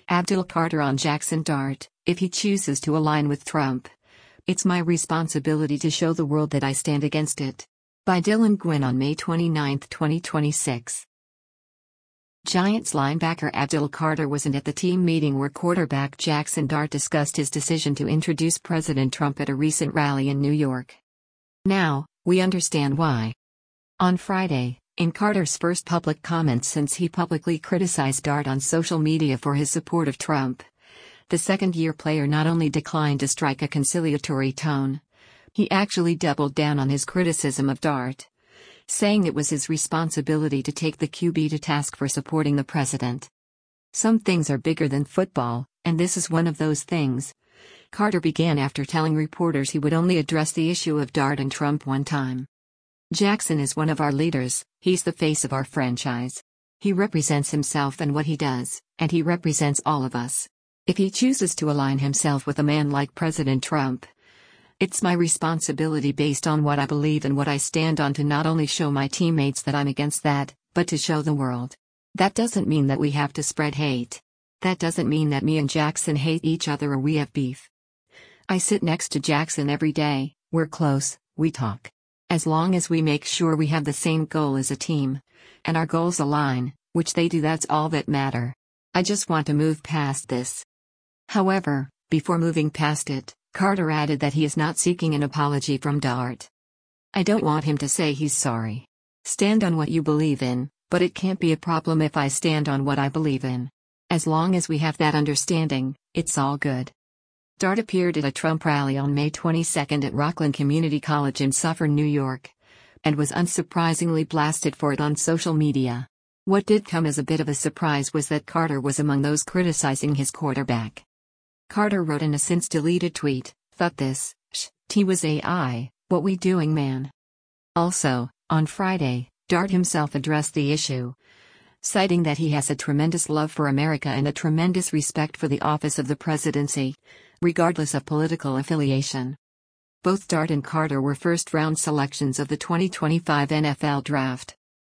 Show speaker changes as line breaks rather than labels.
Abdul Carter on Jackson Dart, if he chooses to align with Trump. It's my responsibility to show the world that I stand against it. By Dylan Gwynn on May 29, 2026. Giants linebacker Abdul Carter wasn't at the team meeting where quarterback Jackson Dart discussed his decision to introduce President Trump at a recent rally in New York. Now, we understand why. On Friday, in Carter's first public comments since he publicly criticized Dart on social media for his support of Trump, the second-year player not only declined to strike a conciliatory tone, he actually doubled down on his criticism of Dart, saying it was his responsibility to take the QB to task for supporting the president. Some things are bigger than football, and this is one of those things. Carter began after telling reporters he would only address the issue of Dart and Trump one time. Jackson is one of our leaders, he's the face of our franchise. He represents himself and what he does, and he represents all of us. If he chooses to align himself with a man like President Trump, it's my responsibility based on what I believe and what I stand on to not only show my teammates that I'm against that, but to show the world. That doesn't mean that we have to spread hate. That doesn't mean that me and Jackson hate each other or we have beef. I sit next to Jackson every day, we're close, we talk. As long as we make sure we have the same goal as a team, and our goals align, which they do, that's all that matter. I just want to move past this. However, before moving past it, Carter added that he is not seeking an apology from Dart. I don't want him to say he's sorry. Stand on what you believe in, but it can't be a problem if I stand on what I believe in. As long as we have that understanding, it's all good. Dart appeared at a Trump rally on May 22 at Rockland Community College in Suffern, New York, and was unsurprisingly blasted for it on social media. What did come as a bit of a surprise was that Carter was among those criticizing his quarterback. Carter wrote in a since-deleted tweet, "Thought this, he was AI, what we doing, man?" Also, on Friday, Dart himself addressed the issue, citing that he has a tremendous love for America and a tremendous respect for the office of the presidency, regardless of political affiliation. Both Dart and Carter were first-round selections of the 2025 NFL Draft.